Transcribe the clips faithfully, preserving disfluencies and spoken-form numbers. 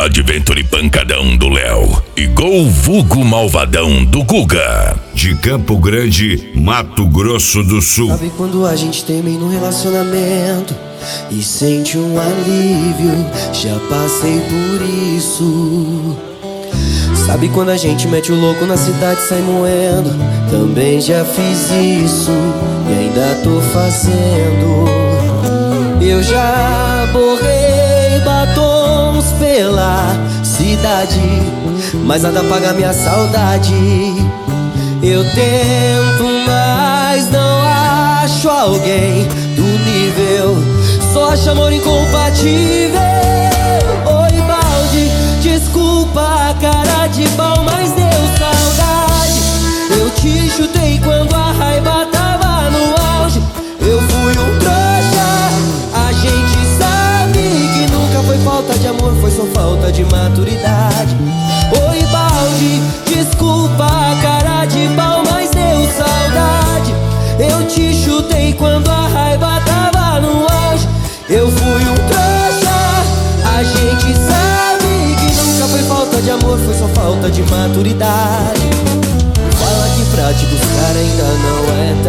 Adventure Pancadão do Léo e Gol Vulgo Malvadão do Guga. De Campo Grande, Mato Grosso do Sul. Sabe quando a gente termina um relacionamento e sente um alívio? Já passei por isso. Sabe quando a gente mete o louco na cidade e sai moendo? Também já fiz isso e ainda tô fazendo. Eu já borrei batons pela cidade, mas nada apaga minha saudade. Eu tento, mas não acho alguém do nível. Só acho amor incompatível. Oi, balde, desculpa a cara de pau, mas deu saudade. Eu te chutei quando a raiva tava no auge. Eu fui um trouxa. A gente sabe que nunca foi falta de amor, foi só falta de maturidade. Oi, balde, desculpa a cara de pau, mas deu saudade. Eu te chutei quando a raiva tava no auge. Eu fui um trouxa. A gente sabe que nunca foi falta de amor, foi só falta de maturidade. Fala que pra te buscar ainda não é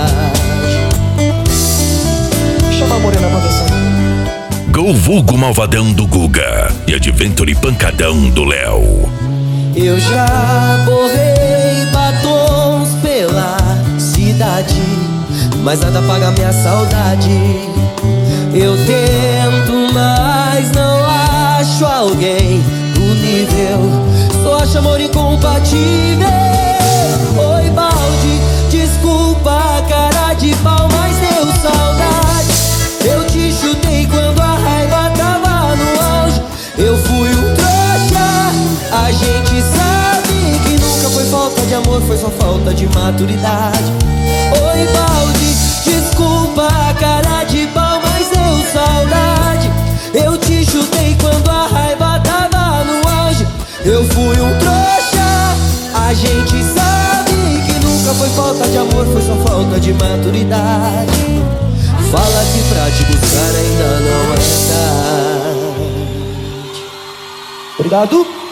tarde. Chama a morena pra dançar. Gol Vulgo Malvadão do Guga e Adventure Pancadão do Léo. Eu já borrei batons pela cidade, mas nada apaga minha saudade. Eu tento, mas não acho alguém do nível. Só acho amor incompatível. Oi, balde, desculpa a cara de pau, mas deu saudade. Eu te chutei quando a raiva tava no auge. Eu fui um trouxa. A gente sabe que nunca foi falta de amor, foi só falta de maturidade. Oi, balde, desculpa a cara de pau, mas deu saudade. Eu te chutei quando a raiva tava no auge. Eu fui um trouxa. A gente sabe que nunca foi falta de amor, foi só falta de maturidade. Fala que pra te buscar ainda não é tarde. Obrigado.